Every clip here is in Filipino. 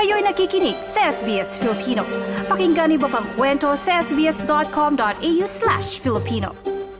Kayo'y nakikinig sa SBS Filipino. Pakinggan niyo pa ang kwento sa sbs.com.au/Filipino.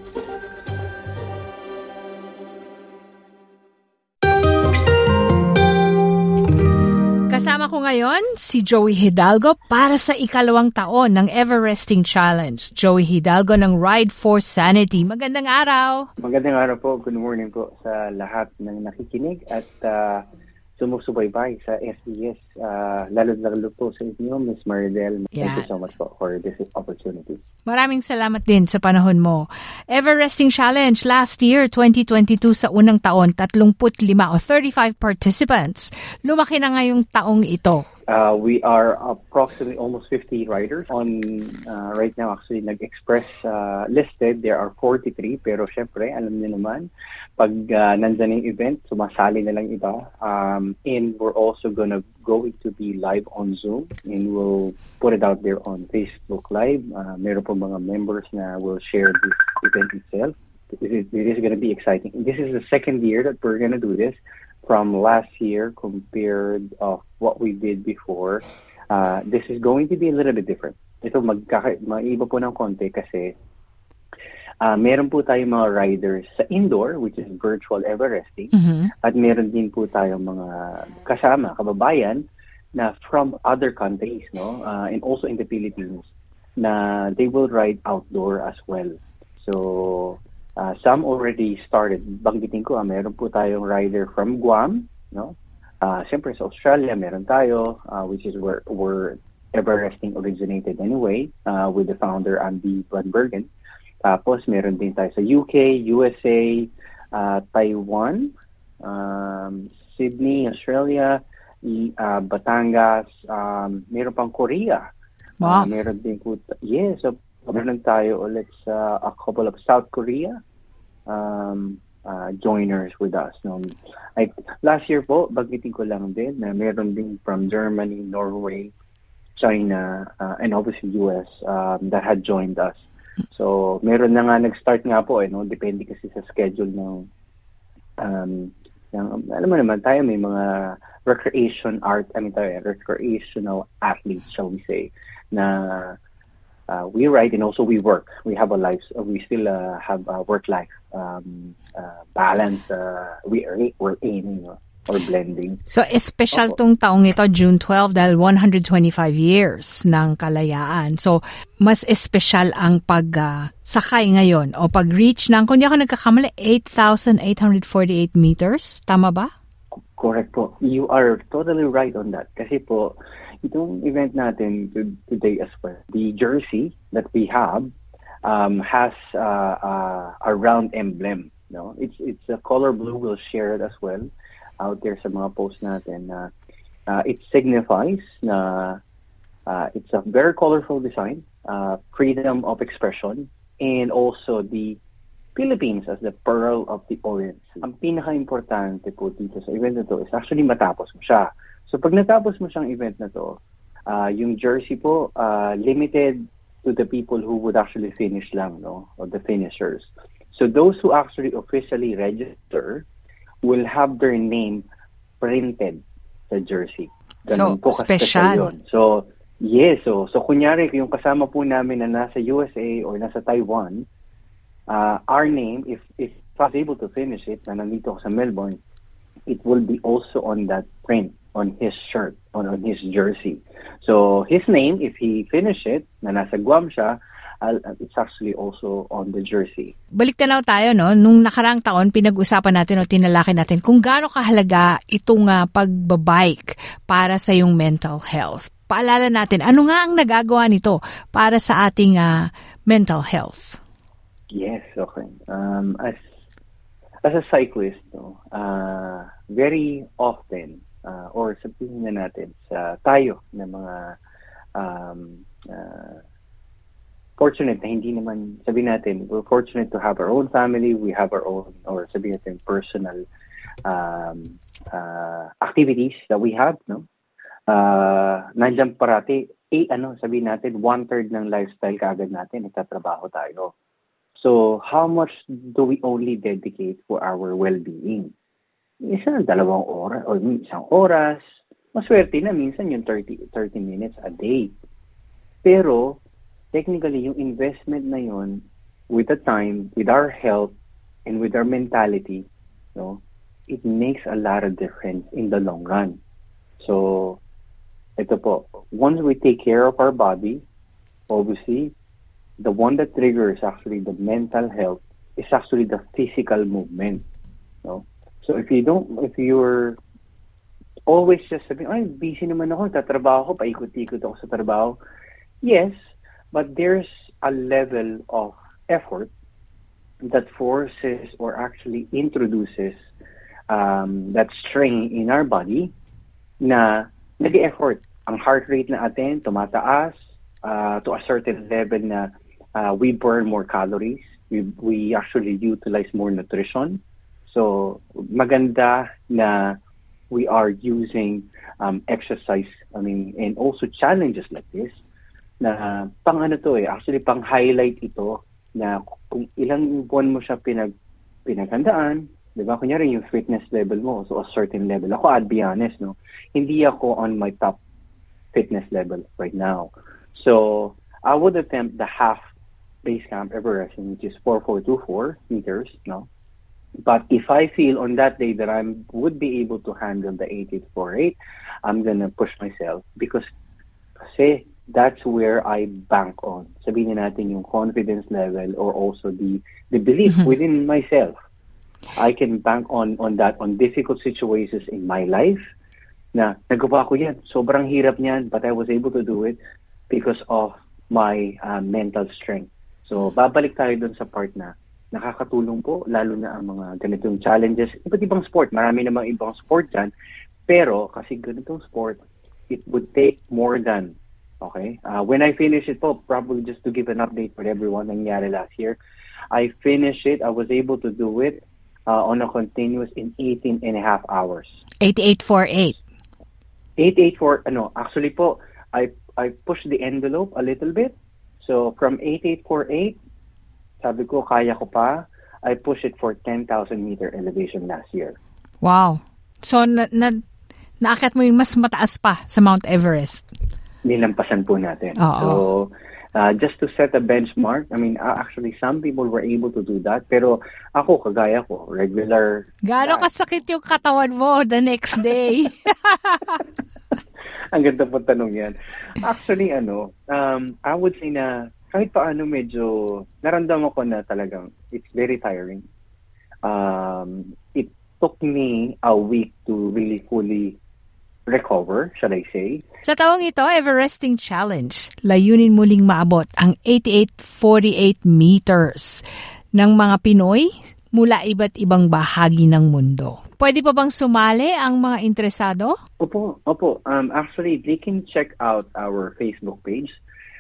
Kasama ko ngayon si Joey Hidalgo para sa ikalawang taon ng Everesting Challenge. Joey Hidalgo ng Ride for Sanity. Magandang araw! Magandang araw po. Good morning po sa lahat ng nakikinig at sumusubaybay sa SBS. Lalo po sa inyo, Ms. Maridel. Thank you so much po for this opportunity. Maraming salamat din sa panahon mo. Everesting Challenge last year, 2022 sa unang taon, 35 o 35 participants. Lumaki na ngayong taong ito. We are approximately almost 50 riders on right now. Actually, nag-express listed. There are 43, pero syempre, alam niyo naman, pag nandyan yung event, sumasali na lang iba. And we're also gonna going to be live on Zoom, and we'll put it out there on Facebook Live. Meron po mga members na will share this event itself. It is gonna be exciting. This is the second year that we're gonna do this. From last year compared of what we did before, this is going to be a little bit different. Ito maiba po ng konti kasi meron po tayong mga riders sa indoor, which is virtual Everesting, at meron din po tayong mga kasama, kababayan, na from other countries, no, and also in the Philippines, na they will ride outdoor as well. So, some already started. Banggitin ko, meron po tayong rider from Guam, no? Siyempre sa Australia, meron tayo, which is where Everesting originated anyway, with the founder, Andy Van Bergen. Tapos, meron din tayo sa UK, USA, Taiwan, Sydney, Australia, Batangas, meron pang Korea. Wow. Meron din po, so meron tayo ulit sa a couple of South Korea joiners with us. No? Like, last year po, bagitin ko lang din na meron din from Germany, Norway, China, and obviously US that had joined us. So, meron na nga nag-start nga po, no? Depende kasi sa schedule ng alam mo naman, tayo may mga recreational athletes, shall we say, na we ride and also we work. We have a life. We still have a work-life balance. We're aiming or blending. So, special tong taong ito, June 12, dahil 125 years ng kalayaan. So, mas special ang pagsakay ngayon o pag-reach ng, kung di ako nagkakamali, 8,848 meters. Tama ba? Correct po. You are totally right on that. Kasi po, itong event natin today as well, the jersey that we have has a round emblem. No, it's a color blue. We'll share it as well out there sa mga posts natin. It signifies na it's a very colorful design, freedom of expression, and also the Philippines as the Pearl of the Orient. Ang pinaka-importante po dito sa event na to is actually matapos mo siya. So pag natapos mo siyang event na to, yung jersey po, limited to the people who would actually finish lang, no? Or the finishers. So those who actually officially register will have their name printed sa jersey. Ganun po special. Yun. So, yes. So kunyari, yung kasama po namin na nasa USA or nasa Taiwan, our name, if I was able to finish it, na nandito ako sa Melbourne, it will be also on that print, on his shirt, on his jersey. So, his name, if he finish it, na nasa Guam siya, it's actually also on the jersey. Balik tanaw tayo, no? Nung nakaraang taon, pinag-usapan natin o tinalaki natin kung gaano kahalaga itong pagbabike para sa yung mental health. Paalala natin, ano nga ang nagagawa nito para sa ating mental health? Yes, okay. As a cyclist, no, very often, or sabihin na natin sa tayo na mga fortunate na hindi naman, sabihin natin, we're fortunate to have our own family, we have our own, or sabihin natin, personal activities that we have, no? Nandiyan parati, sabihin natin, 1/3 ng lifestyle kaagad natin, nagtatrabaho tayo. So, how much do we only dedicate for our well-being? Isang 2 oras, or isang oras, maswerte na minsan yung 30 minutes a day. Pero, technically, yung investment na yun, with the time, with our health, and with our mentality, it makes a lot of difference in the long run. So, ito po, once we take care of our body, obviously, the one that triggers actually the mental health is actually the physical movement. So if you're always just sabihin, ay, busy naman ako, tatrabaho ko, paikot-ikot ako sa trabaho. Yes, but there's a level of effort that forces or actually introduces that strain in our body na nag-effort. Ang heart rate natin tumataas to a certain level na we burn more calories. We actually utilize more nutrition. So, maganda na we are using exercise, and also challenges like this na actually pang-highlight ito na kung ilang buwan mo siya pinaghandaan, di ba? Kunyari yung fitness level mo, so a certain level. Ako, I'll be honest, hindi ako on my top fitness level right now. So, I would attempt the half base camp Everesting, which is 4,424 meters, But if I feel on that day that I would be able to handle the 8848, I'm gonna push myself because kasi that's where I bank on. Sabihin natin yung confidence level or also the belief within myself. I can bank on that, on difficult situations in my life na nagawa ko yan. Sobrang hirap niyan, but I was able to do it because of my mental strength. So, babalik tayo dun sa part na nakakatulong po, lalo na ang mga ganitong challenges. Iba't ibang sport, marami namang ibang sport dyan. Pero, kasi ganitong sport, it would take more than, okay? When I finish it po, probably just to give an update for everyone, nangyari last year, I finished it, I was able to do it on a continuous in 18 and a half hours. 8848. 884, actually po, I pushed the envelope a little bit. So, from 8848, sabi ko, kaya ko pa. I pushed it for 10,000 meter elevation last year. Wow. So, naakyat mo yung mas mataas pa sa Mount Everest. Nilampasan po natin. Oo. So, just to set a benchmark, actually, some people were able to do that. Pero ako, kagaya ko, regular. Gaano kasakit yung katawan mo the next day? Ang ganda po tanong yan. Actually, I would say na kahit paano medyo naramdaman ko na talagang it's very tiring. It took me a week to really fully recover, shall I say. Sa taong ito, Everesting Challenge, layunin muling maabot ang 8848 meters ng mga Pinoy mula iba't ibang bahagi ng mundo. Pwede pa bang sumali ang mga interesado? Opo. Actually, they can check out our Facebook page.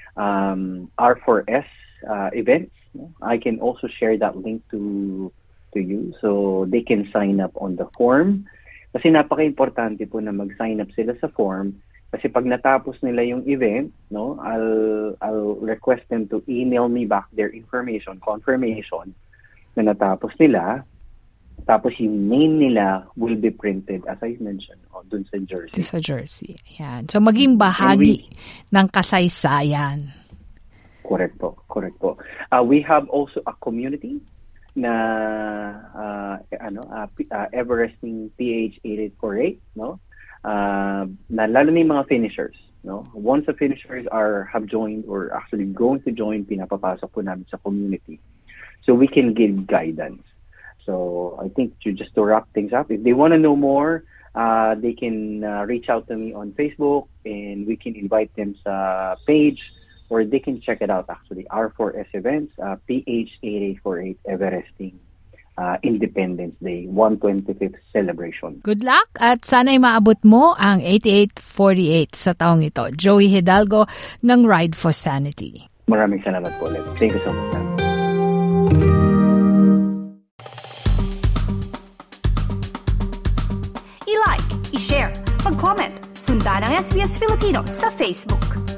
R4S events. I can also share that link to you so they can sign up on the form. Kasi napaka-importante po na mag-sign up sila sa form kasi pag natapos nila yung event, I'll request them to email me back their confirmation na natapos nila. Tapos yung name nila will be printed, as I mentioned, dun sa jersey. Sa jersey. Ayan. So, maging bahagi ng kasaysayan. Correct po. We have also a community na Everesting PH 8848, na lalo na yung mga finishers. Once the finishers have joined or actually going to join, pinapapasok po namin sa community. So we can give guidance. So I think just to wrap things up, if they want to know more, they can reach out to me on Facebook and we can invite them sa page or they can check it out actually. R4S Events, PH 8848 Everesting Independence Day, 125th celebration. Good luck at sana'y maabot mo ang 8848 sa taong ito. Joey Hidalgo ng Ride for Sanity. Maraming salamat po ulit. Thank you so much. I-like, i-share, mag-comment, sundan ang SBS Filipino sa Facebook.